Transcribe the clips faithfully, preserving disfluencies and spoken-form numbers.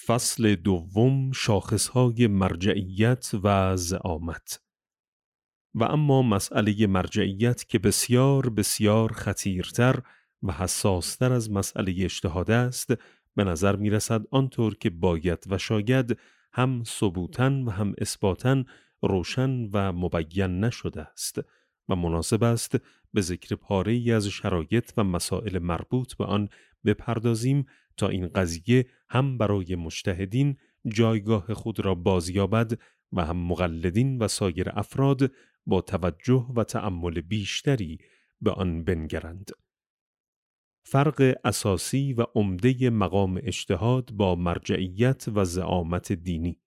فصل دوم، شاخصهای مرجعیت و زعامت. و اما مسئله مرجعیت که بسیار بسیار خطیرتر و حساستر از مسئله اجتهاد است، به نظر می رسد آنطور که باید و شاید هم ثبوتاً و هم اثباتاً روشن و مبین نشده است و مناسب است به ذکر پاره‌ای از شرایط و مسائل مربوط به آن بپردازیم تا این قضیه هم برای مجتهدین جایگاه خود را بازیابد و هم مقلدین و سایر افراد با توجه و تأمل بیشتری به آن بنگرند. فرق اساسی و عمده مقام اجتهاد با مرجعیت و زعامت دینی.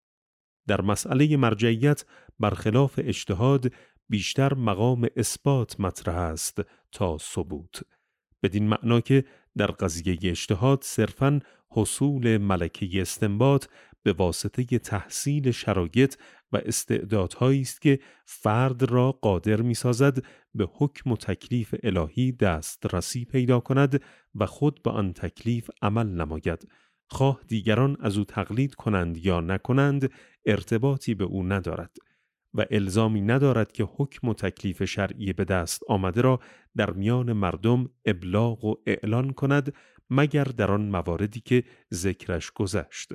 در مسئله مرجعیت برخلاف اجتهاد بیشتر مقام اثبات مطرح است تا ثبوت، بدین معنا که در قضیه اجتهاد صرفاً حصول ملکه استنباط به واسطه تحصیل شرایط و استعدادهایی است که فرد را قادر می‌سازد به حکم و تکلیف الهی دسترسی پیدا کند و خود به آن تکلیف عمل نماید، خواه دیگران از او تقلید کنند یا نکنند ارتباطی به او ندارد و الزامی ندارد که حکم و تکلیف شرعی به دست آمده را در میان مردم ابلاغ و اعلان کند مگر در آن مواردی که ذکرش گذشت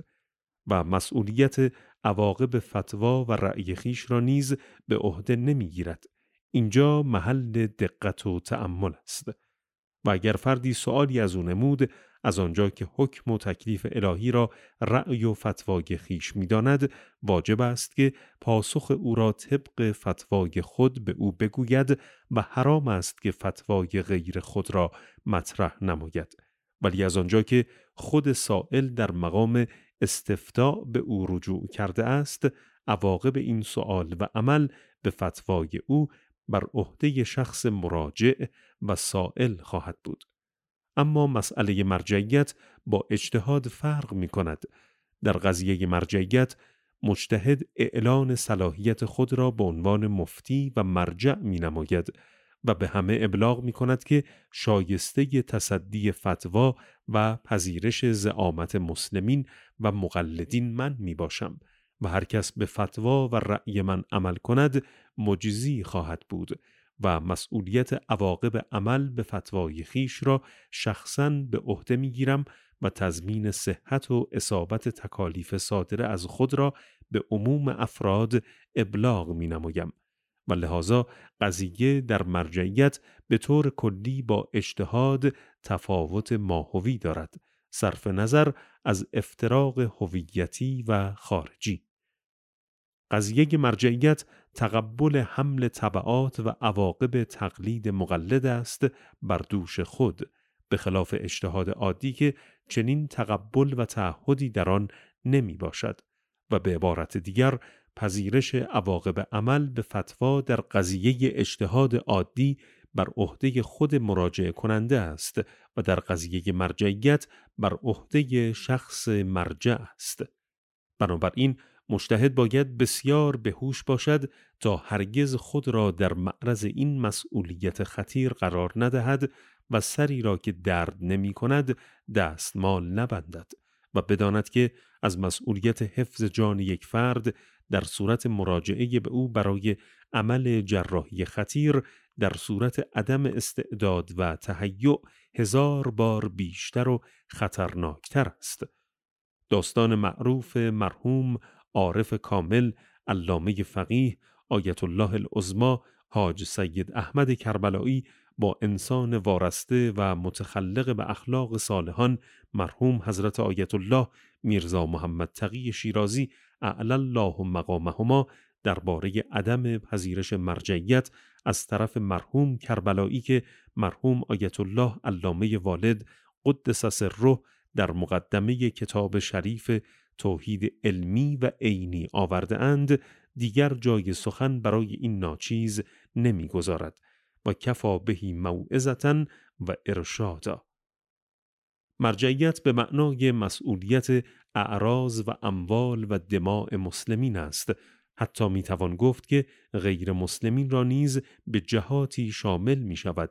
و مسئولیت عواقب فتوا و رأی خویش را نیز به عهده نمیگیرد. اینجا محل دقت و تأمل است و اگر فردی سؤالی از او نمود، از آنجا که حکم و تکلیف الهی را رأی و فتوای خویش می‌داند، واجب است که پاسخ او را طبق فتوای خود به او بگوید و حرام است که فتوای غیر خود را مطرح نماید. ولی از آنجا که خود سائل در مقام استفتاء به او رجوع کرده است، عواقب این سؤال و عمل به فتوای او بر عهده شخص مراجع و سائل خواهد بود. اما مسئله مرجعیت با اجتهاد فرق می کند. در قضیه مرجعیت مجتهد اعلان صلاحیت خود را به عنوان مفتی و مرجع می نماید و به همه ابلاغ می کند که شایسته تصدی فتوا و پذیرش زعامت مسلمین و مقلدین من می باشم و هر کس به فتوا و رأی من عمل کند مجزی خواهد بود و مسئولیت عواقب عمل به فتوای خویش را شخصاً به عهده می‌گیرم و تضمین صحت و اصابت تکالیف صادره از خود را به عموم افراد ابلاغ می‌نمایم و لذا قضیه در مرجعیت به طور کلی با اجتهاد تفاوت ماهوی دارد، صرف نظر از افتراق هویتی و خارجی. قضیه مرجعیت تقبل حمل تبعات و عواقب تقلید مقلد است بر دوش خود، به خلاف اجتهاد عادی که چنین تقبل و تعهدی در آن نمی باشد و به عبارت دیگر پذیرش عواقب عمل به فتوا در قضیه اجتهاد عادی بر عهده خود مراجعه کننده است و در قضیه مرجعیت بر عهده شخص مرجع است. بنابراین مجتهد باید بسیار بهوش باشد تا هرگز خود را در معرض این مسئولیت خطیر قرار ندهد و سری را که درد نمی کند دستمال نبندد و بداند که از مسئولیت حفظ جان یک فرد در صورت مراجعه به او برای عمل جراحی خطیر در صورت عدم استعداد و تهیع هزار بار بیشتر و خطرناکتر است. داستان معروف مرحوم عارف کامل علامه فقیه آیت الله العظمی حاج سید احمد کربلایی با انسان وارسته و متخلق به اخلاق صالحان مرحوم حضرت آیت الله میرزا محمد تقی شیرازی اعلی الله مقامهما درباره عدم پذیرش مرجعیت از طرف مرحوم کربلایی که مرحوم آیت الله علامه والد قدس سره در مقدمه کتاب شریف توحید علمی و عینی آورده اند، دیگر جای سخن برای این ناچیز نمیگذارد و کفا بهی موعظة و ارشادا. مرجعیت به معنای مسئولیت اعراض و اموال و دماء مسلمین است. حتی میتوان گفت که غیر مسلمین را نیز به جهاتی شامل می شود،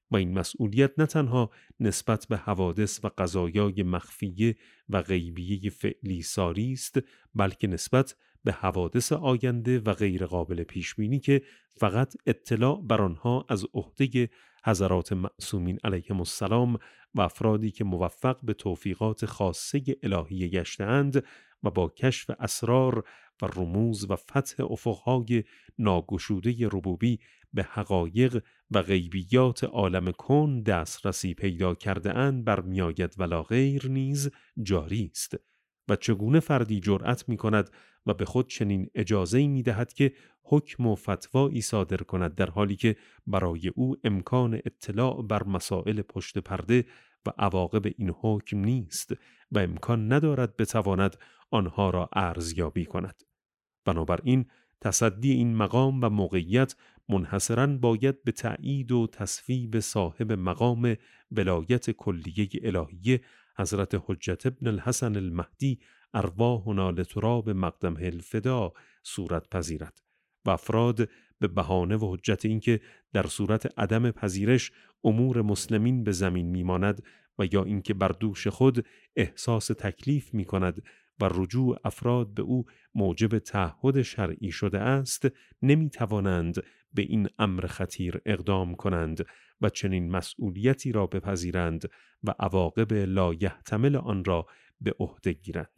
و این مسئولیت نه تنها نسبت به حوادث و قضایای مخفیه و غیبیه فعلی ساری است، بلکه نسبت به حوادث آینده و غیر قابل پیش بینی که فقط اطلاع بر آنها از عهده حضرات معصومین علیهم السلام و افرادی که موفق به توفیقات خاصه الهی گشته‌اند و با کشف اسرار و رموز و فتح افقهای ناگشوده ربوبی به حقایق و غیبیات عالم کون دسترسی پیدا کرده اند برمیآید ولا غیر نیز جاری است. و چگونه فردی جرأت می کند و به خود چنین اجازه‌ای می دهد که حکم و فتوایی صادر کند در حالی که برای او امکان اطلاع بر مسائل پشت پرده و عواقب این حکم نیست و امکان ندارد بتواند آنها را ارزیابی کند. بنابراین تصدی این مقام و موقعیت منحصراً باید به تأیید و تصویب صاحب مقام ولایت کلیه الهیه حضرت حجت ابن الحسن المهدی ارواحنا لتراب مقدمه الفدا صورت پذیرد و افراد به بهانه و حجت اینکه در صورت عدم پذیرش امور مسلمین به زمین میماند و یا اینکه بر دوش خود احساس تکلیف میکند و رجوع افراد به او موجب تعهد شرعی شده است، نمیتوانند به این امر خطیر اقدام کنند و چنین مسئولیتی را بپذیرند و عواقب لا یحتمل آن را به عهده گیرند.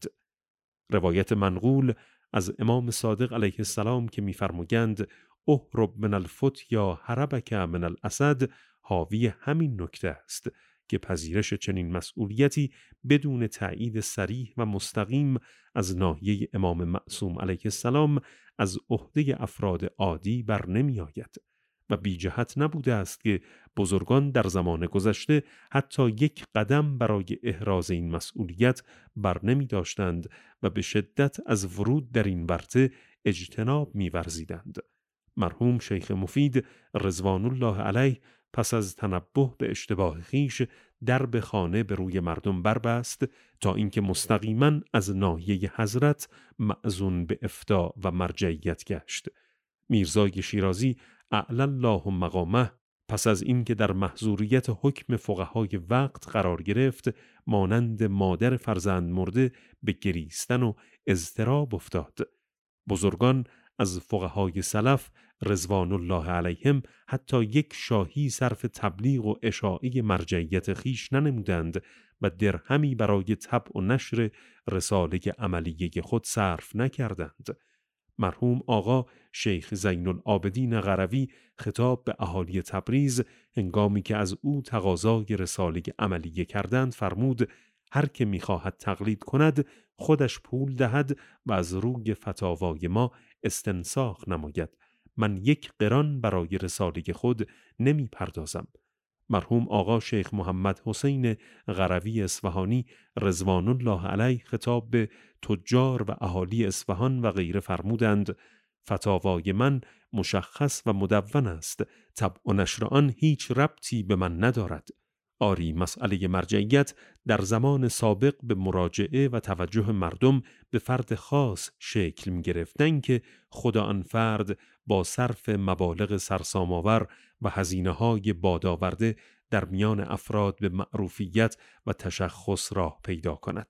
روایت منقول از امام صادق علیه السلام که می‌فرمایند اهرب من الفتیا هربک من الاسد حاوی همین نکته است که پذیرش چنین مسئولیتی بدون تأیید صریح و مستقیم از ناحیه امام معصوم علیه السلام از عهده افراد عادی بر نمی آید و بی جهت نبوده است که بزرگان در زمان گذشته حتی یک قدم برای احراز این مسئولیت بر نمی داشتند و به شدت از ورود در این ورطه اجتناب می ورزیدند. مرحوم شیخ مفید رضوان الله علیه پس از تنبه به اشتباه خیش درب خانه به روی مردم بربست تا اینکه مستقیما از ناحیه حضرت مأذون به افتاء و مرجعیت گشت. میرزای شیرازی اعلی الله مقامه پس از اینکه در محظوریت حکم فقهای وقت قرار گرفت مانند مادر فرزند مرده به گریستن و اضطراب افتاد. بزرگان از فقهای سلف رضوان الله علیهم حتی یک شاهی صرف تبلیغ و اشاعه مرجعیت خیش ننمودند و درهمی برای طبع و نشر رساله عملیه خود صرف نکردند. مرحوم آقا شیخ زین العابدین قروی خطاب به اهالی تبریز هنگامی که از او تقاضای رساله عملیه کردند فرمود هر که می‌خواهد تقلید کند خودش پول دهد و از روی فتاوای ما استنساخ نماید. من یک قران برای رساله خود نمی پردازم. مرحوم آقا شیخ محمد حسین قروی اصفهانی رضوان الله علیه خطاب به تجار و اهالی اصفهان و غیره فرمودند فتاوای من مشخص و مدون است، طبع و نشر آن هیچ ربطی به من ندارد. آری مسئله مرجعیت در زمان سابق به مراجعه و توجه مردم به فرد خاص شکل می گرفتن که خدا آن فرد با صرف مبالغ سرسام‌آور و هزینه‌های بادآورده در میان افراد به معروفیت و تشخص راه پیدا کند.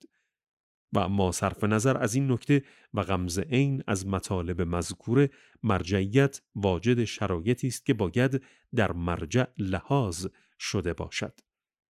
و اما صرف نظر از این نکته و غمز عین از مطالب مذکوره، مرجعیت واجد شرایطی است که باید در مرجع لحاظ شده باشد.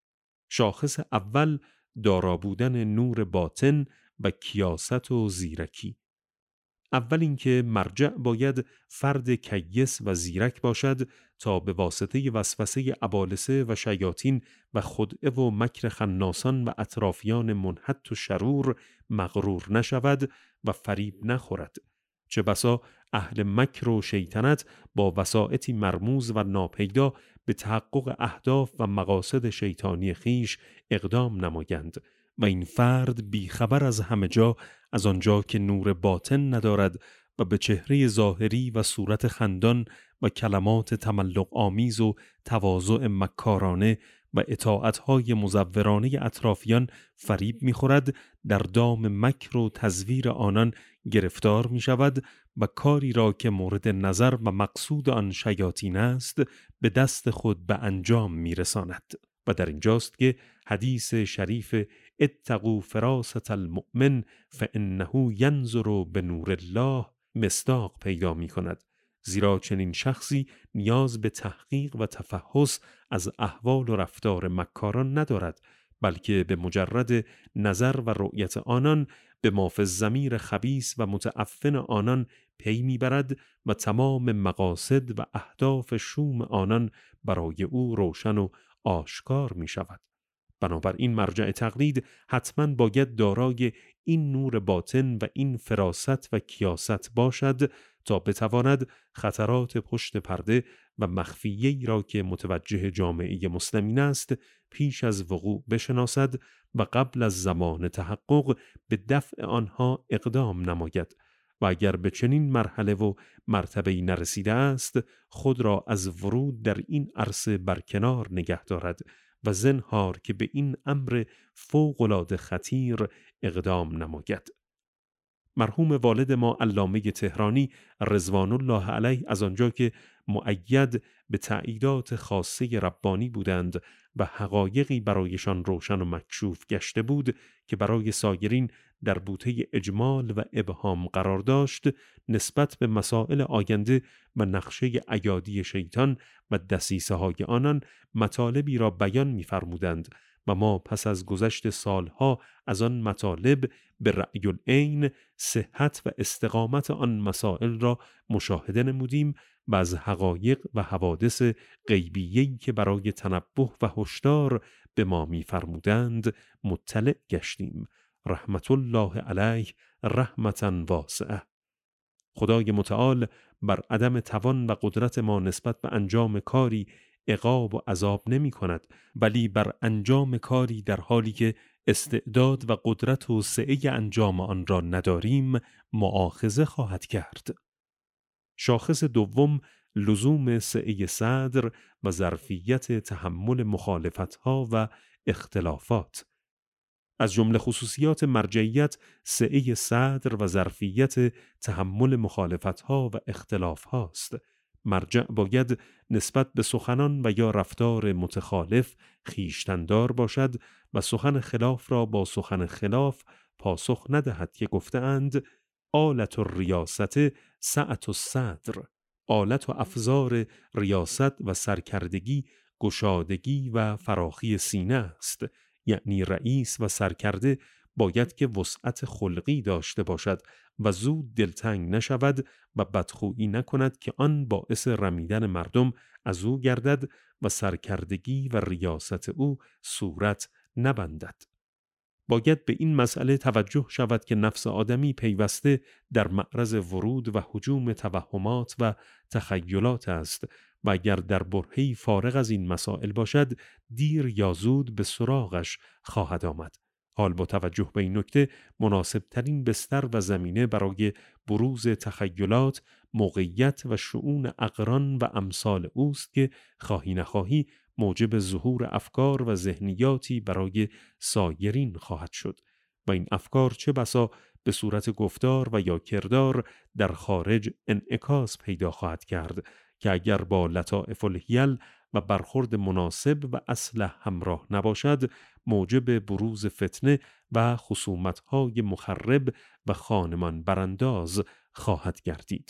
شاخص اول دارا بودن نور باطن و کیاست و زیرکی. اول اینکه مرجع باید فرد کیس و زیرک باشد تا به واسطه وسوسه ابالسه و شیاطین و خدعه و مکر خناسان و اطرافیان منحط و شرور مغرور نشود و فریب نخورد. چه بسا اهل مکر و شیطنت با وسائطی مرموز و ناپیدا به تحقق اهداف و مقاصد شیطانی خیش اقدام نمایند و این فرد بیخبر از همه جا از آنجا که نور باطن ندارد و به چهره ظاهری و صورت خندان و کلمات تملق آمیز و تواضع مکارانه و اطاعتهای مزورانه اطرافیان فریب می‌خورد، در دام مکر و تزویر آنان گرفتار می‌شود و کاری را که مورد نظر و مقصود آن شیاطین است به دست خود به انجام میرساند. و در اینجاست که حدیث شریف اتقوا فراست المؤمن فانه ینظر بنور الله مصداق پیدا می کند، زیرا چنین شخصی نیاز به تحقیق و تفحص از احوال و رفتار مکاران ندارد، بلکه به مجرد نظر و رؤیت آنان به ما فی الضمیر خبیث و متعفن آنان پی میبرد و تمام مقاصد و اهداف شوم آنان برای او روشن و آشکار می شود. بنابراین مرجع تقلید حتما باید دارای این نور باطن و این فراست و کیاست باشد تا بتواند خطرات پشت پرده و مخفیه‌ای را که متوجه جامعه مسلمین است پیش از وقوع بشناسد و قبل از زمان تحقق به دفع آنها اقدام نماید و اگر به چنین مرحله و مرتبه‌ای نرسیده است خود را از ورود در این عرصه برکنار نگه دارد و زنهار که به این امر فوق‌العاده خطیر اقدام نماید. مرحوم والد ما علامه تهرانی رضوان الله علیه از آنجا که مؤید به تأییدات خاصه ربانی بودند و حقایقی برایشان روشن و مکشوف گشته بود که برای سایرین در بوته اجمال و ابهام قرار داشت، نسبت به مسائل آینده و نقشه ایادی شیطان و دسیسه های آنان مطالبی را بیان می‌فرمودند و ما پس از گذشت سالها از آن مطالب به رأی العین صحت و استقامت آن مسائل را مشاهده نمودیم و از حقایق و حوادث غیبیه‌ای که برای تنبه و هشدار به ما می‌فرمودند مطلع گشتیم. رحمت الله علیه رحمتاً واسعه. خدای متعال بر عدم توان و قدرت ما نسبت به انجام کاری عقاب و عذاب نمی کند، ولی بر انجام کاری در حالی که استعداد و قدرت و سعی انجام آن را نداریم مؤاخذه خواهد کرد. شاخص دوم لزوم سعی صدر و ظرفیت تحمل مخالفت‌ها و اختلافات. از جمله خصوصیات مرجعیت سعی صدر و ظرفیت تحمل مخالفت‌ها و اختلاف‌هاست. مرجع باید نسبت به سخنان و یا رفتار متخالف خویشتن‌دار باشد و سخن خلاف را با سخن خلاف پاسخ ندهد که گفته‌اند آلت الریاست سعة الصدر. آلت و افزار ریاست و سرکردگی گشادگی و فراخی سینه است، یعنی رئیس و سرکرده باید که وسعت خلقی داشته باشد و زود دلتنگ نشود و بدخویی نکند که آن باعث رمیدن مردم از او گردد و سرکردگی و ریاست او صورت نبندد. باید به این مسئله توجه شود که نفس آدمی پیوسته در معرض ورود و هجوم توهمات و تخیلات است و اگر در برهه‌ای فارغ از این مسائل باشد دیر یا زود به سراغش خواهد آمد. حال با توجه به این نکته مناسب ترین بستر و زمینه برای بروز تخیلات موقعیت و شؤون اقران و امثال اوست که خواهی نخواهی موجب ظهور افکار و ذهنیاتی برای سایرین خواهد شد و این افکار چه بسا به صورت گفتار و یا کردار در خارج انعکاس پیدا خواهد کرد که اگر با لطائف الحیل و برخورد مناسب و اصلح همراه نباشد موجب بروز فتنه و خصومت‌های مخرب و خانمان برانداز خواهد گردید.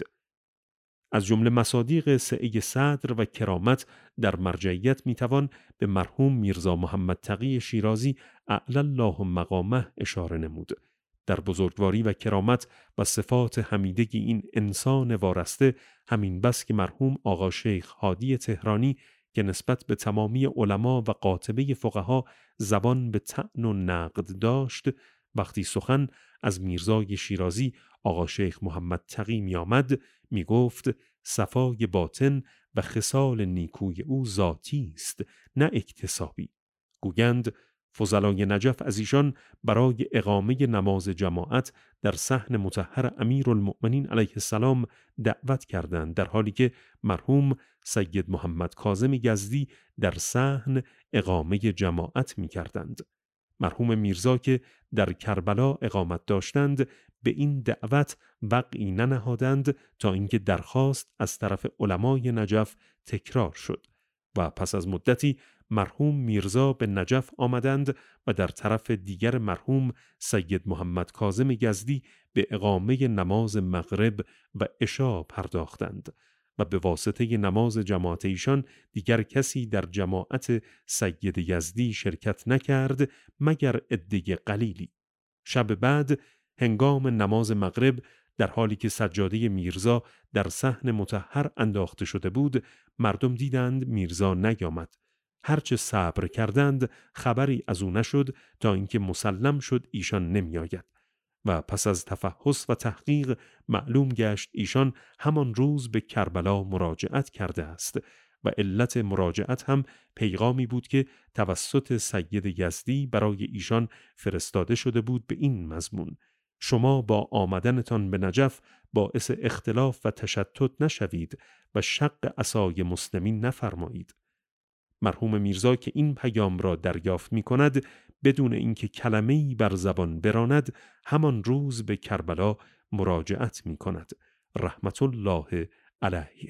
از جمله مصادیق سعی صدر و کرامت در مرجعیت میتوان به مرحوم میرزا محمد تقی شیرازی اعلی الله مقامه اشاره نمود. در بزرگواری و کرامت و صفات حمیده این انسان وارسته همین بس که مرحوم آقا شیخ هادی تهرانی که نسبت به تمامی علما و قاطبه فقها زبان به طعن و نقد داشت، وقتی سخن از میرزای شیرازی آقا شیخ محمد تقی می آمد می گفت صفای باطن و خصال نیکوی او ذاتی است نه اکتسابی. گویند فضلای نجف از ایشان برای اقامه نماز جماعت در صحن مطهر امیرالمؤمنین علیه السلام دعوت کردند، در حالی که مرحوم سید محمد کاظم یزدی در صحن اقامه جماعت می کردند. مرحوم میرزا که در کربلا اقامت داشتند به این دعوت وقعی ننهادند تا اینکه درخواست از طرف علمای نجف تکرار شد و پس از مدتی مرحوم میرزا به نجف آمدند و در طرف دیگر مرحوم سید محمد کاظم یزدی به اقامه نماز مغرب و عشا پرداختند و به واسطه نماز جماعت ایشان دیگر کسی در جماعت سید یزدی شرکت نکرد مگر عده قلیلی. شب بعد هنگام نماز مغرب در حالی که سجاده میرزا در صحن مطهر انداخته شده بود، مردم دیدند میرزا نیامد. هرچه صبر کردند خبری از او نشد تا اینکه مسلم شد ایشان نمی آید و پس از تفحص و تحقیق معلوم گشت ایشان همان روز به کربلا مراجعت کرده است و علت مراجعت هم پیغامی بود که توسط سید یزدی برای ایشان فرستاده شده بود به این مضمون: شما با آمدنتان به نجف باعث اختلاف و تشتت نشوید و شق عصای مسلمین نفرمایید. مرحوم میرزا که این پیام را دریافت می کند بدون اینکه کلمه‌ای بر زبان براند همان روز به کربلا مراجعت می کند رحمت الله علیه.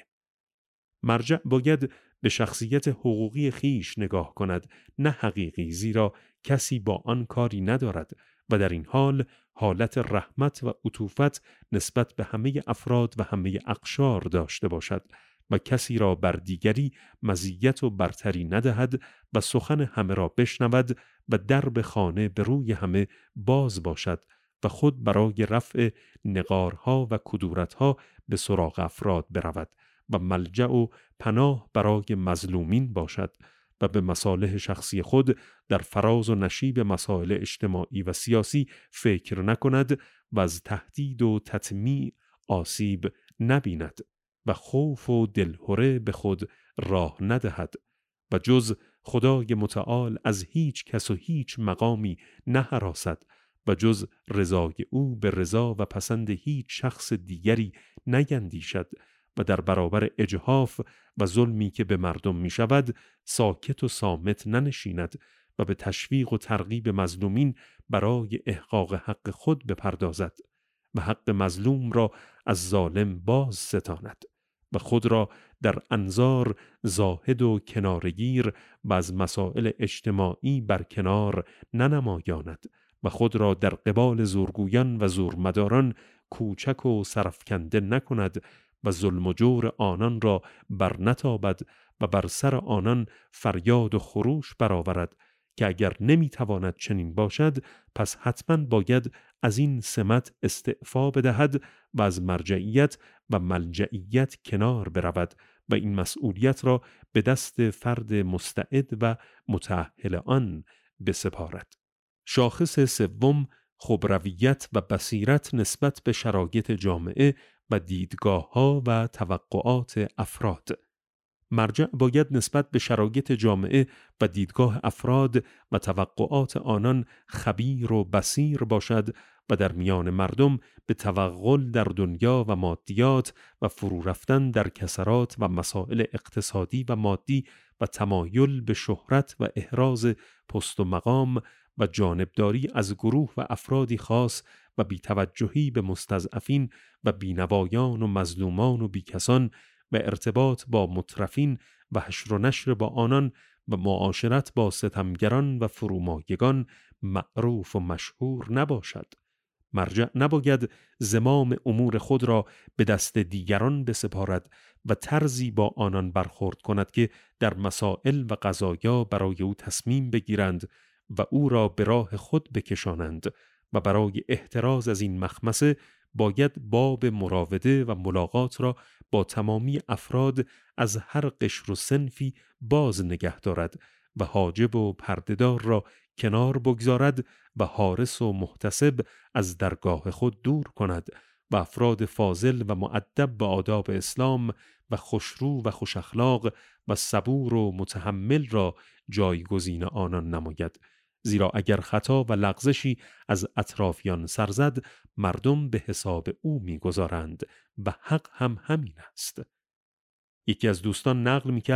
مرجع باید به شخصیت حقوقی خیش نگاه کند نه حقیقی، زیرا کسی با آن کاری ندارد و در این حال حالت رحمت و عطوفت نسبت به همه افراد و همه اقشار داشته باشد و کسی را بر دیگری مزیت و برتری ندهد و سخن همه را بشنود و درب خانه به روی همه باز باشد و خود برای رفع نقارها و کدورتها به سراغ افراد برود و ملجأ و پناه برای مظلومین باشد و به مصالح شخصی خود در فراز و نشیب مسائل اجتماعی و سیاسی فکر نکند و از تهدید و تطمیع آسیب نبیند و خوف و دلهره به خود راه ندهد و جز خدای متعال از هیچ کس و هیچ مقامی نهراسد و جز رضای او به رضا و پسند هیچ شخص دیگری نیندیشد و در برابر اجحاف و ظلمی که به مردم می شود ساکت و صامت ننشیند و به تشویق و ترغیب مظلومین برای احقاق حق خود بپردازد و حق مظلوم را از ظالم باز ستاند و خود را در انظار زاهد و کنارگیر و از مسائل اجتماعی برکنار ننمایاند و خود را در قبال زورگویان و زورمداران کوچک و سرفکنده نکند و ظلم و جور آنان را برنتابد و بر سر آنان فریاد و خروش برآورد که اگر نمیتواند چنین باشد پس حتما باید از این سمت استعفا بدهد و از مرجعیت و ملجعیت کنار برود و این مسئولیت را به دست فرد مستعد و متأهل آن بسپارد. شاخص سوم خبرویت و بصیرت نسبت به شرایط جامعه و دیدگاه‌ها و توقعات افراد. مرجع باید نسبت به شرایط جامعه و دیدگاه افراد و توقعات آنان خبیر و بصیر باشد و در میان مردم به توغل در دنیا و مادیات و فرو رفتن در کسرات و مسائل اقتصادی و مادی و تمایل به شهرت و احراز پست و مقام و جانبداری از گروه و افرادی خاص و بی‌توجهی به مستضعفین و بینوایان و مظلومان و بیکسان و ارتباط با مترفین و حشر و نشر با آنان و معاشرت با ستمگران و فرومایگان معروف و مشهور نباشد. مرجع نباید زمام امور خود را به دست دیگران بسپارد و طرزی با آنان برخورد کند که در مسائل و قضایا برای او تصمیم بگیرند و او را به راه خود بکشانند و برای احتراز از این مخمسه باید باب مراوده و ملاقات را با تمامی افراد از هر قشر و صنفی باز نگه دارد و حاجب و پردهدار را کنار بگذارد و حارس و محتسب از درگاه خود دور کند و افراد فاضل و مؤدب به آداب اسلام و خوشرو و خوش اخلاق و صبور و متحمل را جایگزین آنان نماید، زیرا اگر خطا و لغزشی از اطرافیان سرزد مردم به حساب او می‌گذارند و حق هم همین است. یکی از دوستان نقل می‌کرد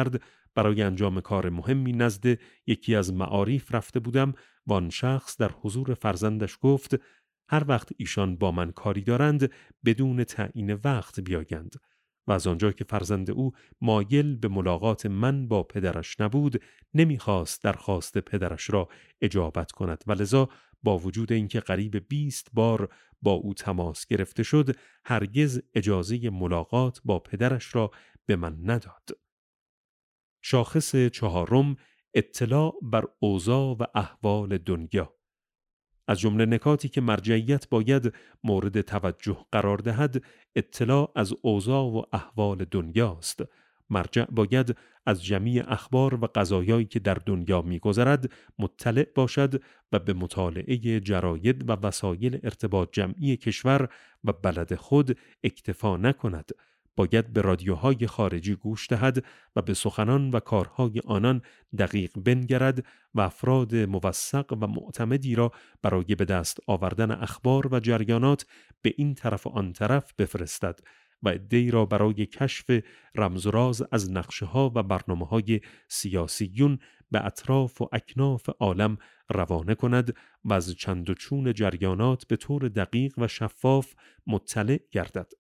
برای انجام کار مهمی نزد یکی از معارف رفته بودم و آن شخص در حضور فرزندش گفت هر وقت ایشان با من کاری دارند بدون تعیین وقت بیایند. و از آنجا که فرزند او مایل به ملاقات من با پدرش نبود، نمیخواست درخواست پدرش را اجابت کند و لذا با وجود اینکه قریب بیست بار با او تماس گرفته شد، هرگز اجازه ملاقات با پدرش را به من نداد. شاخص چهارم، اطلاع بر اوضاع و احوال دنیا. از جمله نکاتی که مرجعیت باید مورد توجه قرار دهد، اطلاع از اوضاع و احوال دنیاست. مرجع باید از جمیع اخبار و قضایایی که در دنیا می‌گذرد مطلع باشد و به مطالعه جراید و وسایل ارتباط جمعی کشور و بلد خود اکتفا نکند. باید به رادیوهای خارجی گوش دهد و به سخنان و کارهای آنان دقیق بنگرد و افراد موثق و معتمدی را برای به دست آوردن اخبار و جریانات به این طرف و آن طرف بفرستد و عده‌ای را برای کشف رمز و راز از نقشه‌ها و برنامه‌های سیاسیون به اطراف و اکناف عالم روانه کند و از چند و چون جریانات به طور دقیق و شفاف مطلع گردد.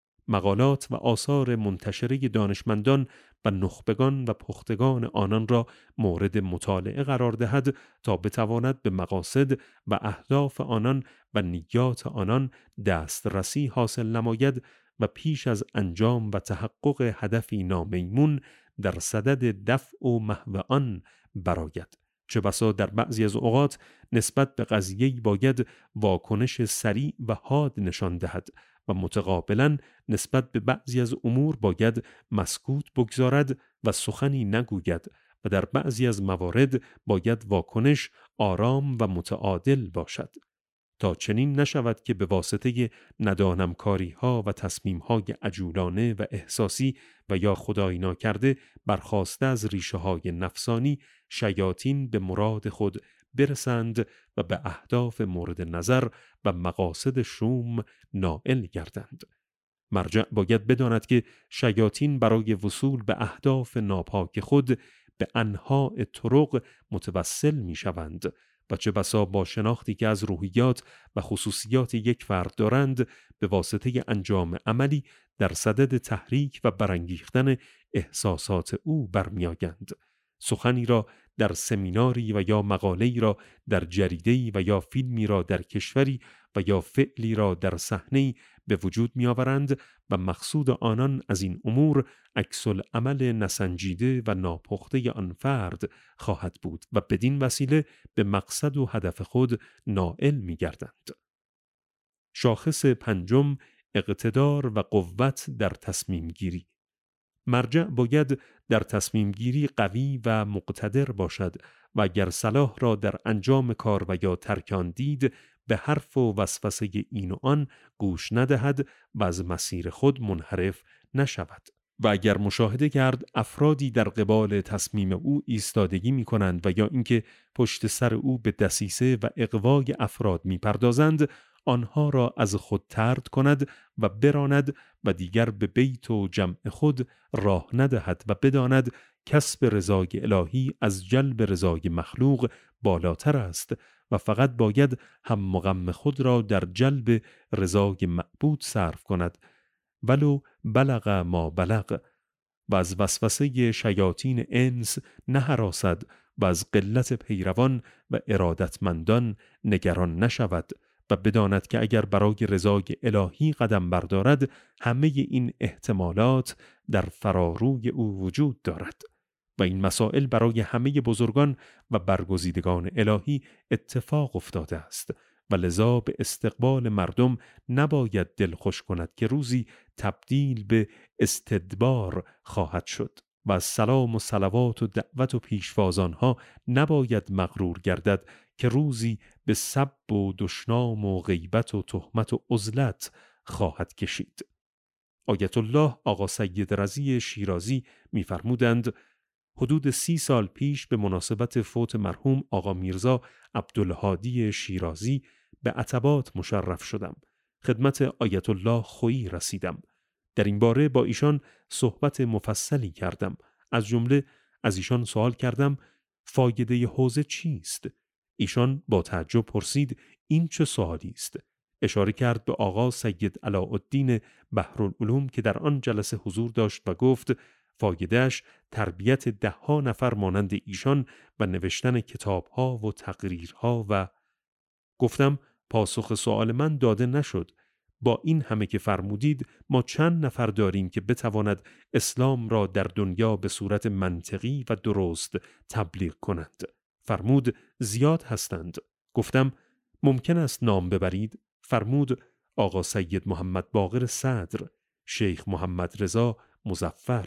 مقالات و آثار منتشره دانشمندان و نخبگان و پختگان آنان را مورد مطالعه قرار دهد تا بتواند به مقاصد و اهداف آنان و نیات آنان دسترسی حاصل نماید و پیش از انجام و تحقق هدفی نامیمون در صدد دفع و محو آن براید. چه بسا در بعضی از اوقات نسبت به قضیه‌ای باید واکنش سریع و حاد نشان دهد و متقابلاً نسبت به بعضی از امور باید مسکوت بگذارد و سخنی نگوید و در بعضی از موارد باید واکنش آرام و متعادل باشد، تا چنین نشود که به واسطه ندانمکاری ها و تصمیم های عجولانه و احساسی و یا خدای ناکرده برخاسته از ریشه های نفسانی شیاطین به مراد خود برسند و به اهداف مورد نظر و مقاصد شوم نائل گردند. مرجع باید بداند که شیاطین برای وصول به اهداف ناپاک خود به انواع طرق متوسل می شوند و چه بسا با شناختی که از روحیات و خصوصیات یک فرد دارند به واسطه انجام عملی در صدد تحریک و برانگیختن احساسات او برمیآیند. سخنی را در سمیناری و یا مقاله‌ای را در جریده‌ای و یا فیلمی را در کشوری و یا فعلی را در صحنه‌ای به وجود می‌آورند و مقصود آنان از این امور عکس العمل نسنجیده و ناپخته آن فرد خواهد بود و بدین وسیله به مقصد و هدف خود نائل می‌گردند. شاخص پنجم، اقتدار و قوت در تصمیم گیری. مرجع باید در تصمیم گیری قوی و مقتدر باشد و اگر صلاح را در انجام کار و یا ترک آن دید به حرف و وسوسه این و آن گوش ندهد و از مسیر خود منحرف نشود. و اگر مشاهده کرد افرادی در قبال تصمیم او ایستادگی می کنند و یا اینکه پشت سر او به دسیسه و اغوای افراد می پردازند، آنها را از خود طرد کند و براند و دیگر به بیت و جمع خود راه ندهد و بداند کسب رضای الهی از جلب رضای مخلوق بالاتر است و فقط باید هم و غم خود را در جلب رضای معبود صرف کند ولو بلغ ما بلغ و از وسوسه شیاطین انس نهراسد و از قلت پیروان و ارادتمندان نگران نشود و بداند که اگر برای رضای الهی قدم بردارد همه این احتمالات در فراروی او وجود دارد و این مسائل برای همه بزرگان و برگزیدگان الهی اتفاق افتاده است و لذا به استقبال مردم نباید دل خوش کند که روزی تبدیل به استدبار خواهد شد و از سلام و صلوات و دعوت و پیشوازانها نباید مغرور گردد که روزی به سب و دشنام و غیبت و تهمت و عزلت خواهد کشید. آیت الله آقا سید رضی شیرازی می‌فرمودند حدود سی سال پیش به مناسبت فوت مرحوم آقا میرزا عبدالهادی شیرازی به عتبات مشرف شدم. خدمت آیت الله خویی رسیدم. در این باره با ایشان صحبت مفصلی کردم. از جمله از ایشان سوال کردم فایده حوزه چیست؟ ایشان با تعجب پرسید این چه سوالی است؟ اشاره کرد به آقا سید علاءالدین بحرالعلوم که در آن جلسه حضور داشت و گفت فایدهش تربیت ده ها نفر مانند ایشان و نوشتن کتابها و تقریرها و گفتم پاسخ سوال من داده نشد. با این همه که فرمودید ما چند نفر داریم که بتواند اسلام را در دنیا به صورت منطقی و درست تبلیغ کنند؟ فرمود زیاد هستند. گفتم ممکن است نام ببرید؟ فرمود آقا سید محمد باقر صدر، شیخ محمد رضا مظفر.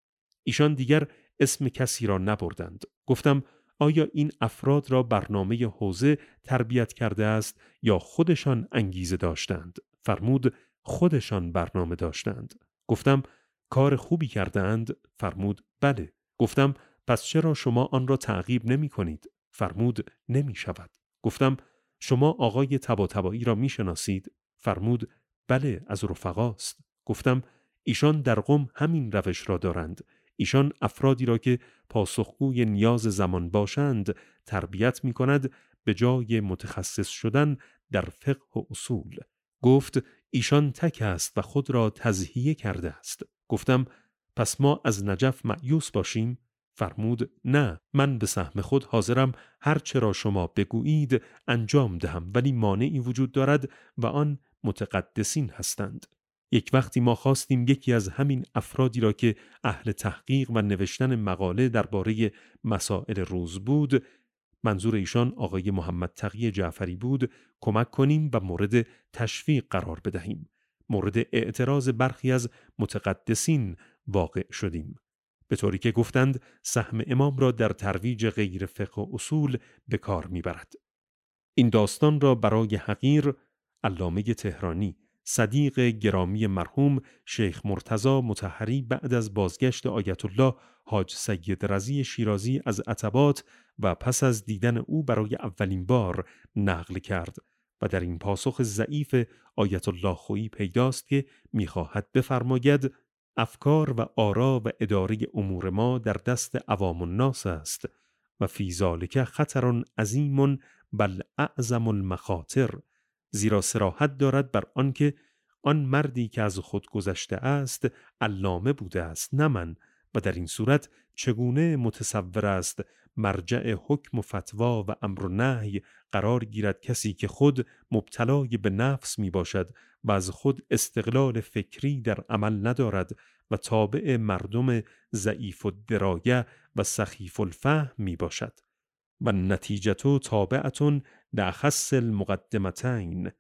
ایشان دیگر اسم کسی را نبردند. گفتم آیا این افراد را برنامه حوزه تربیت کرده است یا خودشان انگیزه داشتند؟ فرمود خودشان برنامه داشتند. گفتم کار خوبی کردند؟ فرمود بله. گفتم پس چرا شما آن را تعقیب نمی کنید؟ فرمود نمی شود. گفتم شما آقای طباطبایی را می شناسید؟ فرمود بله از رفقاست. گفتم ایشان در قم همین روش را دارند. ایشان افرادی را که پاسخگوی نیاز زمان باشند تربیت می کند به جای متخصص شدن در فقه و اصول. گفت ایشان تک است و خود را تزهیه کرده است. گفتم پس ما از نجف مایوس باشیم؟ فرمود نه، من به سهم خود حاضرم هر چه را شما بگویید انجام دهم، ولی مانعی وجود دارد و آن متقدسین هستند. یک وقتی ما خواستیم یکی از همین افرادی را که اهل تحقیق و نوشتن مقاله درباره مسائل روز بود، منظور ایشان آقای محمد تقی جعفری بود، کمک کنیم و مورد تشویق قرار بدهیم. مورد اعتراض برخی از متقدسین واقع شدیم، به طوری که گفتند سهم امام را در ترویج غیر فقه و اصول به کار میبرد. این داستان را برای حقیر علامه تهرانی صدیق گرامی مرحوم شیخ مرتضی مطهری بعد از بازگشت آیت الله حاج سید رضی شیرازی از عتبات و پس از دیدن او برای اولین بار نقل کرد و در این پاسخ ضعیف آیت الله خویی پیداست که می‌خواهد بفرماید افکار و آرا و اداره امور ما در دست عوام الناس است و فی ذلک خطر عظیم بل اعظم المخاطر، زیرا صراحت دارد بر آنکه آن مردی که از خود گذشته است علامه بوده است نه من، و در این صورت چگونه متصور است مرجع حکم و فتوا و امر و نهی قرار گیرد کسی که خود مبتلای به نفس می باشد و از خود استقلال فکری در عمل ندارد و تابع مردم ضعیف الدرایه و سخیف الفهم می باشد. و نتیجتو تابعتون لأخص المقدمتین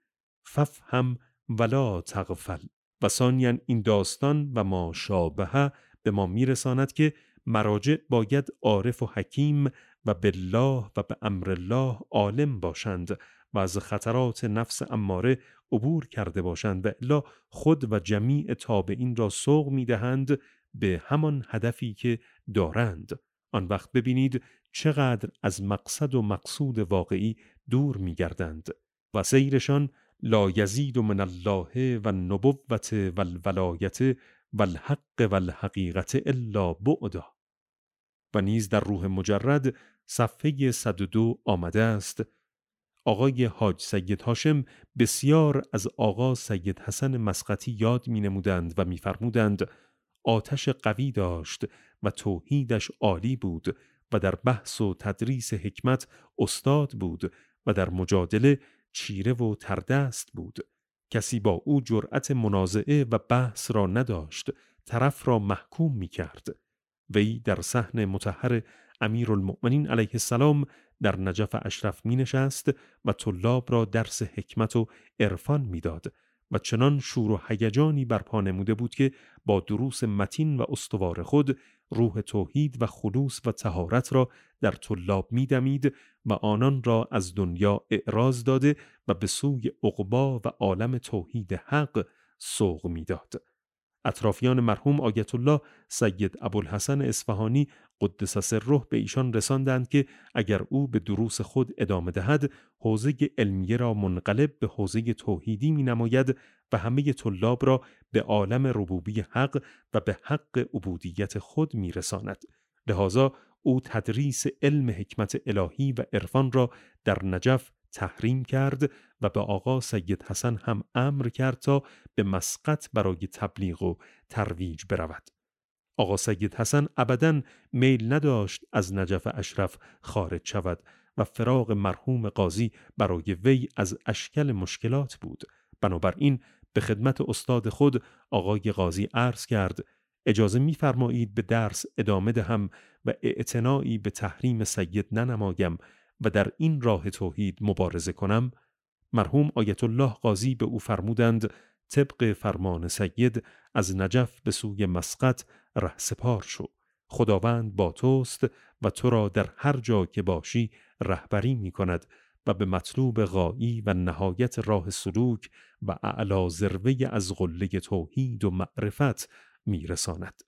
ففهم ولا تغفل. و ثانیاً این داستان و ما شابه به ما میرساند که مراجع باید عارف و حکیم و بالله و به امر الله عالم باشند و از خطرات نفس اماره عبور کرده باشند و الا خود و جمیع تابعین را سوق میدهند به همان هدفی که دارند. آن وقت ببینید چقدر از مقصد و مقصود واقعی دور می‌گردند و سیرشان لا یزید من الله و النبوة و الولایت و الحق و الحقیقت الا بعدا. و نیز در روح مجرد صفحه صد و دو آمده است آقای حاج سید هاشم بسیار از آقا سید حسن مسقطی یاد می نمودند و می فرمودند آتش قوی داشت و توحیدش عالی بود و در بحث و تدریس حکمت استاد بود و در مجادله چیره و تردست بود. کسی با او جرأت منازعه و بحث را نداشت، طرف را محکوم می کرد. وی در صحن مطهر امیرالمؤمنین علیه السلام در نجف اشرف می نشست و طلاب را درس حکمت و عرفان می داد و چنان شور و هیجانی برپا نموده بود که با دروس متین و استوار خود روح توحید و خلوص و طهارت را در طلاب می دمید و آنان را از دنیا اعراض داده و به سوی عقبی و عالم توحید حق سوق می داد. اطرافیان مرحوم آیت الله سید ابوالحسن اصفهانی قدس سره به ایشان رساندند که اگر او به دروس خود ادامه دهد حوزه علمیه را منقلب به حوزه توحیدی می نماید و همه طلاب را به عالم ربوبی حق و به حق عبودیت خود می رساند. لذا او تدریس علم حکمت الهی و عرفان را در نجف تحریم کرد و به آقا سید حسن هم امر کرد تا به مسقط برای تبلیغ و ترویج برود. آقا سید حسن ابداً میل نداشت از نجف اشرف خارج شود و فراق مرحوم قاضی برای وی از اشکال مشکلات بود. بنابراین به خدمت استاد خود آقای قاضی عرض کرد اجازه می‌فرمایید به درس ادامه دهم و اعتنایی به تحریم سید ننمایم و در این راه توحید مبارزه کنم؟ مرحوم آیت الله قاضی به او فرمودند طبق فرمان سید از نجف به سوی مسقط رهسپار شو. خداوند با توست و تو را در هر جا که باشی رهبری می کند و به مطلوب غایی و نهایت راه سلوک و اعلی ذروه از قله توحید و معرفت می رساند.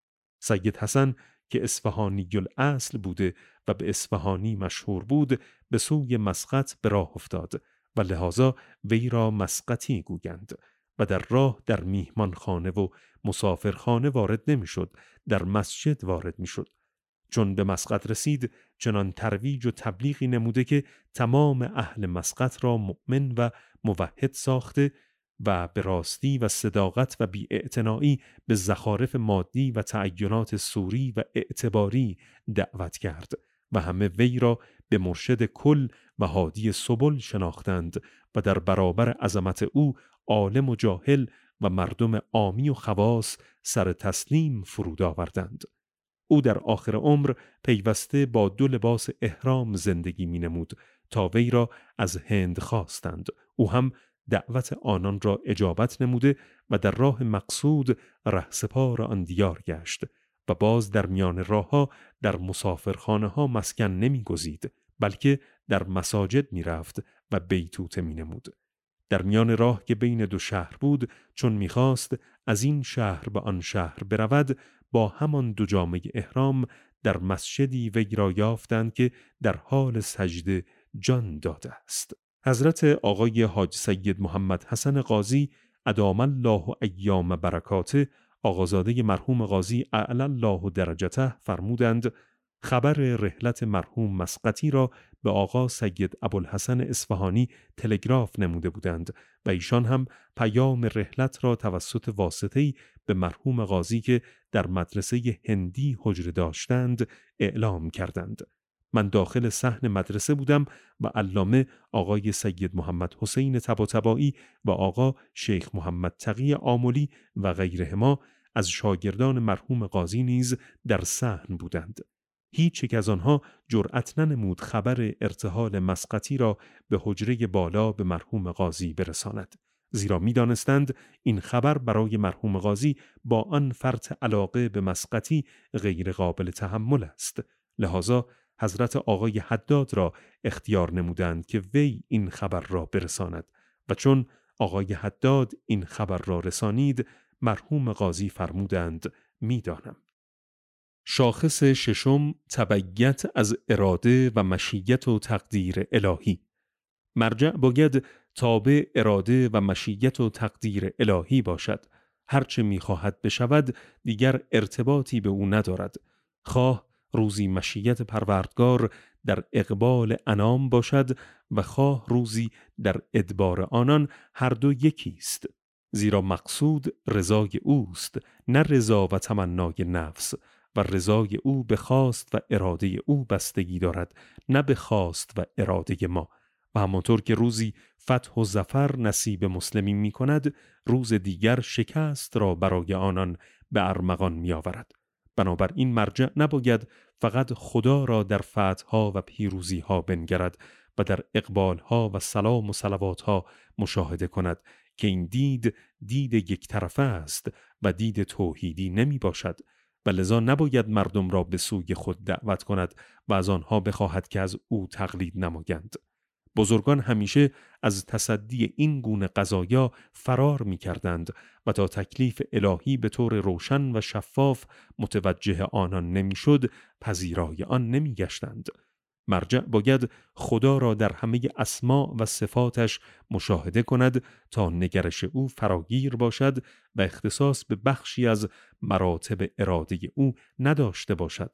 سید حسن که اصفهانی الاصل بوده و به اصفهانی مشهور بود به سوی مسقط به راه افتاد و لذا وی را مسقطی گویند و در راه در میهمانخانه و مسافرخانه وارد نمی شد، در مسجد وارد می شد. چون به مسقط رسید چنان ترویج و تبلیغی نموده که تمام اهل مسقط را مؤمن و موحد ساخته و به راستی و صداقت و بی‌اعتنایی به زخارف مادی و تعینات سوری و اعتباری دعوت کرد و همه وی را به مرشد کل و هادی سبل شناختند و در برابر عظمت او عالم و جاهل و مردم عامی و خواص سر تسلیم فرود آوردند. او در آخر عمر پیوسته با دو لباس احرام زندگی می نمود تا وی را از هند خواستند. او هم دعوت آنان را اجابت نموده و در راه مقصود رهسپار آن دیار گشت و باز در میان راهها در مسافرخانه ها مسکن نمی گزید بلکه در مساجد می رفت و بیتوته می نمود. در میان راه که بین دو شهر بود چون می خواست از این شهر به آن شهر برود با همان دو جامه احرام در مسجدی وی را یافتند که در حال سجده جان داده است. حضرت آقای حاج سید محمد حسن قاضی ادام الله ایام برکاته آقازاده مرحوم قاضی اعلی الله درجته فرمودند خبر رحلت مرحوم مسقطی را به آقا سید ابوالحسن اصفهانی تلگراف نموده بودند و ایشان هم پیام رحلت را توسط واسطه‌ای به مرحوم قاضی که در مدرسه هندی حجره داشتند اعلام کردند. من داخل صحن مدرسه بودم و علامه آقای سید محمد حسین طباطبایی و آقا شیخ محمد تقی آملی و غیرهما از شاگردان مرحوم قاضی نیز در صحن بودند. هیچ یک از آنها جرأت ننمود خبر ارتحال مسقطی را به حجره بالا به مرحوم قاضی برساند، زیرا می دانستند این خبر برای مرحوم قاضی با آن فرط علاقه به مسقطی غیر قابل تحمل است. لذا حضرت آقای حداد را اختیار نمودند که وی این خبر را برساند و چون آقای حداد این خبر را رسانید مرحوم قاضی فرمودند می دانم. شاخص ششم تبعیت از اراده و مشیت و تقدیر الهی. مرجع باید تابع اراده و مشیت و تقدیر الهی باشد. هرچه می‌خواهد بشود دیگر ارتباطی به او ندارد. خواه روزی مشیت پروردگار در اقبال انام باشد و خواه روزی در ادبار آنان، هر دو یکی است. زیرا مقصود رضای اوست، نه رضا و تمنای نفس، و رضای او به خواست و اراده او بستگی دارد، نه به خواست و اراده ما. و همانطور که روزی فتح و ظفر نصیب مسلمین می کند، روز دیگر شکست را برای آنان به ارمغان می آورد. بنابراین مرجع نباید فقط خدا را در فتحها و پیروزیها بنگرد و در اقبالها و سلام و صلواتها مشاهده کند که این دید دید یک طرفه است و دید توحیدی نمی باشد و لذا نباید مردم را به سوی خود دعوت کند و از آنها بخواهد که از او تقلید نمایند. بزرگان همیشه از تصدی این گونه قضایا فرار می کردند و تا تکلیف الهی به طور روشن و شفاف متوجه آنان نمی شد پذیرای آن نمی گشتند. مرجع باید خدا را در همه اسما و صفاتش مشاهده کند تا نگرش او فراگیر باشد و اختصاص به بخشی از مراتب اراده او نداشته باشد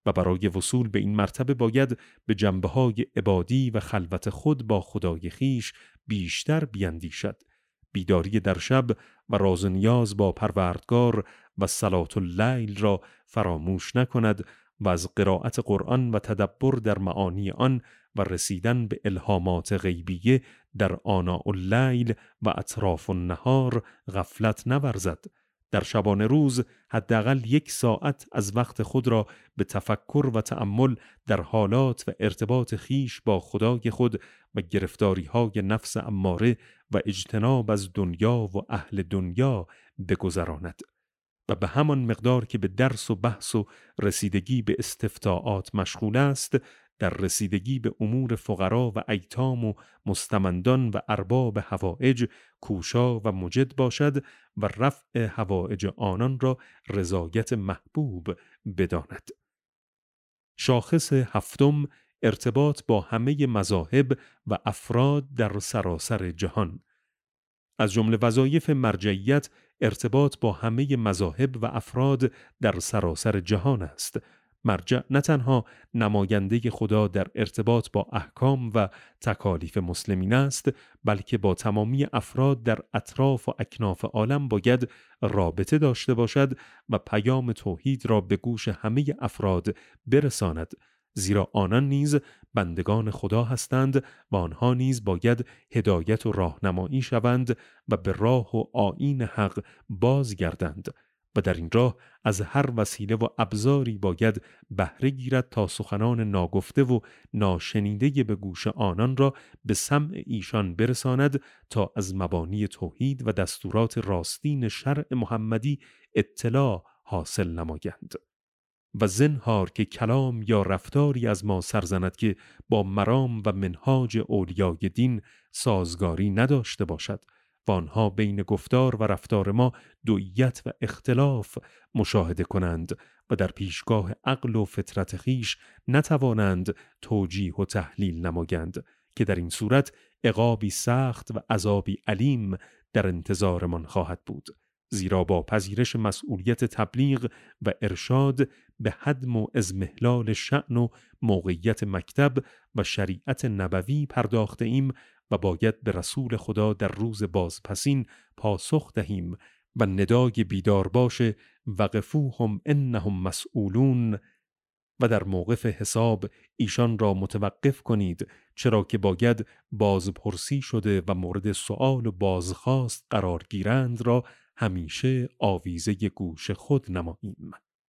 و برای وصول به این مرتبه باید به جنبه‌های عبادی و خلوت خود با خدای خیش بیشتر بیندیشد. بیداری در شب و راز و نیاز با پروردگار و صلات اللیل را فراموش نکند و از قرائت قرآن و تدبر در معانی آن و رسیدن به الهامات غیبیه در آناء اللیل و اطراف النهار غفلت نورزد. در شبانه روز حداقل یک ساعت از وقت خود را به تفکر و تأمل در حالات و ارتباط خیش با خدای خود و گرفتاری های نفس اماره و اجتناب از دنیا و اهل دنیا بگذراند و به همان مقدار که به درس و بحث و رسیدگی به استفتاءات مشغول است، در رسیدگی به امور فقرا و ایتام و مستمندان و ارباب حوائج کوشا و مجد باشد و رفع حوائج آنان را رضایت محبوب بداند. شاخص هفتم، ارتباط با همه مذاهب و افراد در سراسر جهان. از جمله وظایف مرجعیت ارتباط با همه مذاهب و افراد در سراسر جهان است. مرجع نه تنها نماینده خدا در ارتباط با احکام و تکالیف مسلمین است، بلکه با تمامی افراد در اطراف و اکناف عالم باید رابطه داشته باشد و پیام توحید را به گوش همه افراد برساند، زیرا آنان نیز بندگان خدا هستند و آنها نیز باید هدایت و راهنمایی شوند و به راه و آیین حق بازگردند و در این راه از هر وسیله و ابزاری باید بهره گیرد تا سخنان ناگفته و ناشنیده به گوش آنان را به سمع ایشان برساند تا از مبانی توحید و دستورات راستین شرع محمدی اطلاع حاصل نمایند. و زنهار که کلام یا رفتاری از ما سرزند که با مرام و منهاج اولیای دین سازگاری نداشته باشد و آنها بین گفتار و رفتار ما دویت و اختلاف مشاهده کنند و در پیشگاه عقل و فطرت خیش نتوانند توجیه و تحلیل نمایند، که در این صورت عقابی سخت و عذابی علیم در انتظارمان خواهد بود، زیرا با پذیرش مسئولیت تبلیغ و ارشاد به هدم و اضمحلال شأن و موقعیت مکتب و شریعت نبوی پرداخته ایم و باید به رسول خدا در روز بازپسین پاسخ دهیم و ندای بیدار باشه وقفوهم انهم مسئولون و در موقف حساب ایشان را متوقف کنید، چرا که باید بازپرسی شده و مورد سؤال و بازخواست قرار گیرند را همیشه آویزه گوش خود نماییم.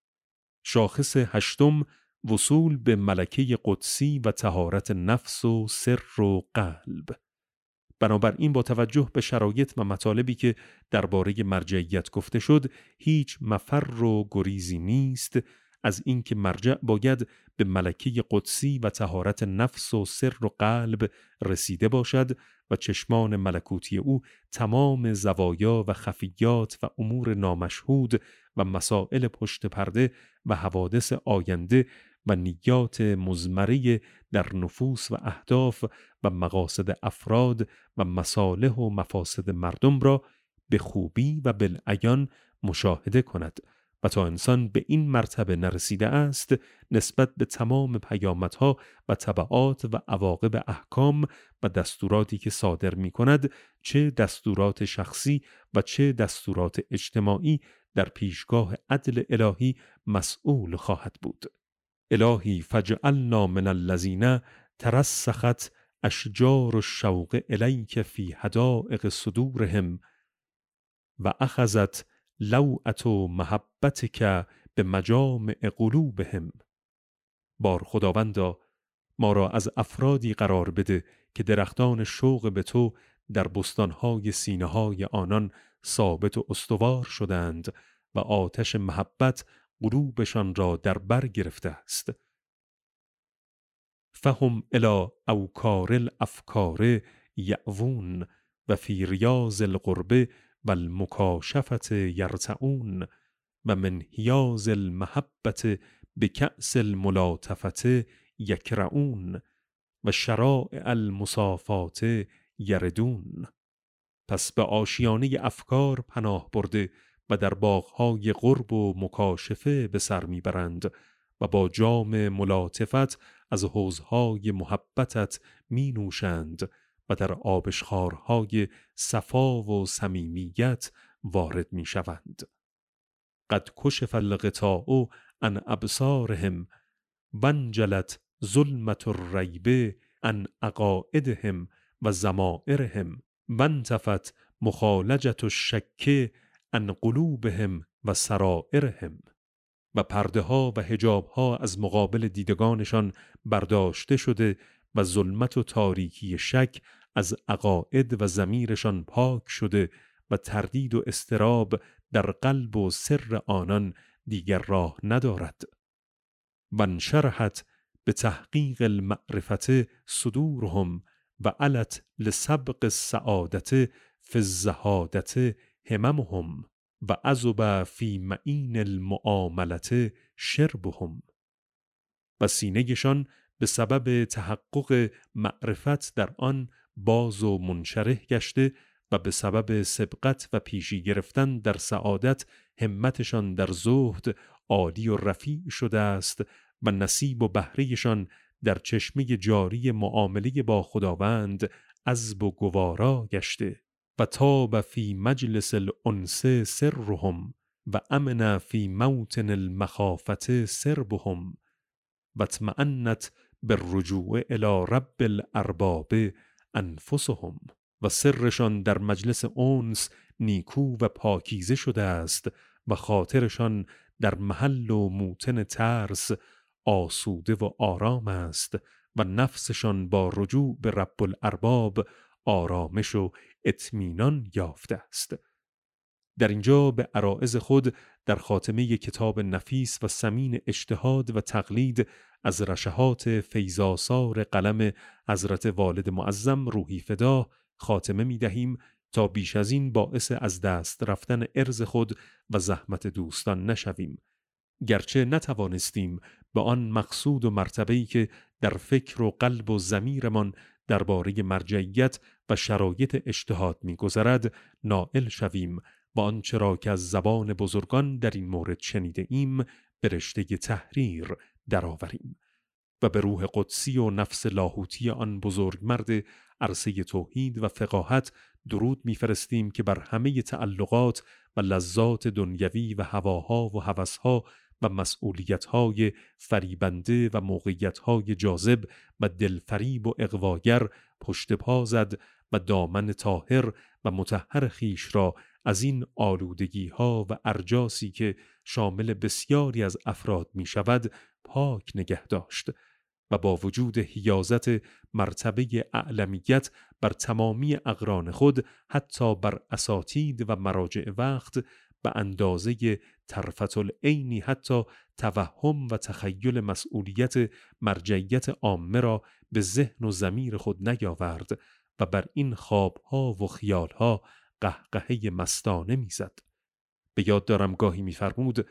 شاخص هشتم، وصول به ملکه قدسی و طهارت نفس و سر و قلب. بنابراین با توجه به شرایط و مطالبی که درباره مرجعیت گفته شد، هیچ مفر و گریزی نیست از اینکه مرجع باید به ملکه قدسی و طهارت نفس و سر و قلب رسیده باشد و چشمان ملکوتی او تمام زوایا و خفیات و امور نامشهود و مسائل پشت پرده و حوادث آینده و نیات مزمره در نفوس و اهداف و مقاصد افراد و مصالح و مفاسد مردم را به خوبی و بالعیان مشاهده کند و تا انسان به این مرتبه نرسیده است، نسبت به تمام پیامدها و تبعات و عواقب احکام و دستوراتی که صادر می کند، چه دستورات شخصی و چه دستورات اجتماعی، در پیشگاه عدل الهی مسئول خواهد بود. الهی فجعلنا من الذین ترسخت اشجار الشوق الیک فی حدائق صدورهم و اخذت لوعة محبتک به مجامع قلوبهم. بار خداوندا، ما را از افرادی قرار بده که درختان شوق به تو در بستانهای سینه‌های آنان ثابت و استوار شدند و آتش محبت قلوبشان را در بر گرفته است. فهم الی اوکار الافکار یأوون و فی ریاض القرب و المکاشفت یرتعون و من حیاض المحبت بکأس الملاطفت یکرعون و شرائع المصافات یردون. پس به آشیانه افکار پناه برده و در باغهای قرب و مکاشفه به سر میبرند و با جام ملاطفت از حوضهای محبتت می نوشند و در آبشخوارهای صفا و صمیمیت وارد می شوند. قد کشف الغطاء عن ابصارهم وانجلت ظلمة الریب عن عقائدهم و ضمائرهم وانتفت مخالجة الشک عن قلوبهم و سرائرهم. و پرده ها و حجاب ها از مقابل دیدگانشان برداشته شده و ظلمت و تاریکی شک از عقاید و ضمیرشان پاک شده و تردید و اضطراب در قلب و سر آنان دیگر راه ندارد. و انشرحت به تحقیق المعرفت صدورهم و علت لسبق السعادت فی الزهادت هممهم و عذب فی معین المعاملت شربهم. و سینه‌شان به سبب تحقق معرفت در آن باز و منشرح گشته و به سبب سبقت و پیشی گرفتن در سعادت همتشان در زهد عالی و رفیع شده است و نصیب و بهرهشان در چشمه جاری معامله با خداوند عذب و گوارا گشته. و طاب فی مجلس الانس سرهم و امن فی موطن المخافت سربهم و اطمأنت بالرجوع الی رب الارباب انفسهم. و سرشان در مجلس انس نیکو و پاکیزه شده است و خاطرشان در محل و موطن ترس آسوده و آرام است و نفسشان با رجوع به رب الارباب آرامش و اطمینان یافته است. در اینجا به عرائض خود در خاتمه کتاب نفیس و ثمین اجتهاد و تقلید از رشحات فیض‌آثار قلم حضرت والد معظم روحی فدا خاتمه می دهیم تا بیش از این باعث از دست رفتن عرض خود و زحمت دوستان نشویم. گرچه نتوانستیم به آن مقصود و مرتبه‌ای که در فکر و قلب و ضمیرمان درباره مرجعیت و شرایط اجتهاد می‌گذرد نائل شویم و آنچه را که از زبان بزرگان در این مورد شنیده ایم به رشته تحریر درآوریم و به روح قدسی و نفس لاهوتی آن بزرگ مرد عرصه توحید و فقاهت درود می‌فرستیم که بر همه تعلقات و لذات دنیوی و هواها و هوسها و مسئولیت‌های فریبنده و موقعیت‌های جاذب و دلفریب و اغواگر پشت پا زد و دامن طاهر و مطهر خیش را از این آلودگی‌ها و ارجاسی که شامل بسیاری از افراد می‌شود پاک نگه داشت و با وجود حیازت مرتبه اعلمیت بر تمامی اقران خود حتی بر اساتید و مراجع وقت به اندازه طرفة العینی حتی توهم و تخیل مسئولیت مرجعیت عامه را به ذهن و ضمیر خود نیاورد و بر این خوابها و خیالها قهقهه مستانه میزد. به یاد دارم گاهی میفرمود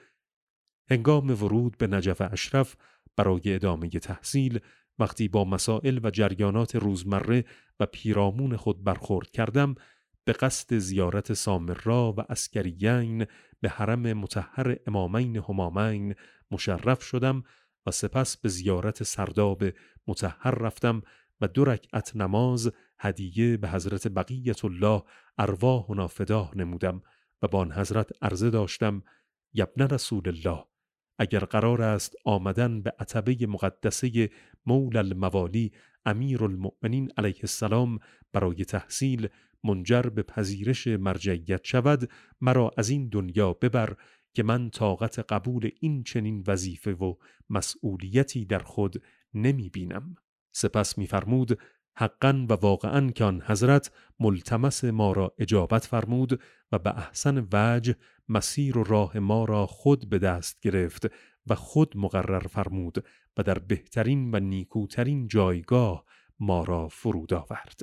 هنگام ورود به نجف اشرف برای ادامه تحصیل وقتی با مسائل و جریانات روزمره و پیرامون خود برخورد کردم به قصد زیارت سامرا و عسکریین به حرم مطهر امامین همامین مشرف شدم و سپس به زیارت سرداب مطهر رفتم و دو رکعت نماز هدیه به حضرت بقیت الله ارواحنا فداه نمودم و با آن حضرت عرضه داشتم یبن رسول الله اگر قرار است آمدن به عتبه مقدسه مولا الموالی امیر المؤمنین علیه السلام برای تحصیل منجر به پذیرش مرجعیت شود مرا از این دنیا ببر که من طاقت قبول این چنین وظیفه و مسئولیتی در خود نمی بینم. سپس می فرمود حقاً و واقعاً که آن حضرت ملتمس ما را اجابت فرمود و به احسن وجه مسیر و راه ما را خود به دست گرفت و خود مقرر فرمود و در بهترین و نیکوترین جایگاه ما را فرود آورد.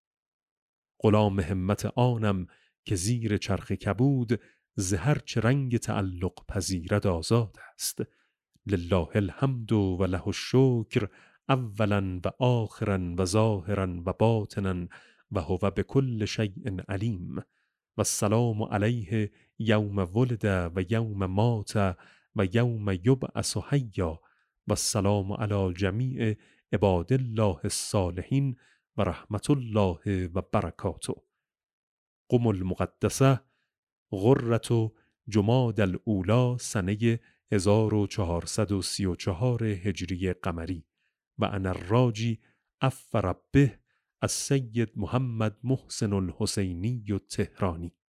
غلام همت آنم که زیر چرخ کبود ز هر چه رنگ تعلق پذیرد آزاد است. لله الحمد و له الشکر اولا و آخرا و ظاهرا و باطنا و هو بكل شیء علیم و السلام علیه یوم ولد و یوم مات و یوم یبعث حیا و السلام علی جمیع عباد الله الصالحین و رحمت الله و برکاته. قم المقدسه غرة جماد الاولی سنه هزار و چهارصد و سی و چهار هجری قمری و انا الراجی عفو ربه السید محمد محسن الحسینی التهرانی.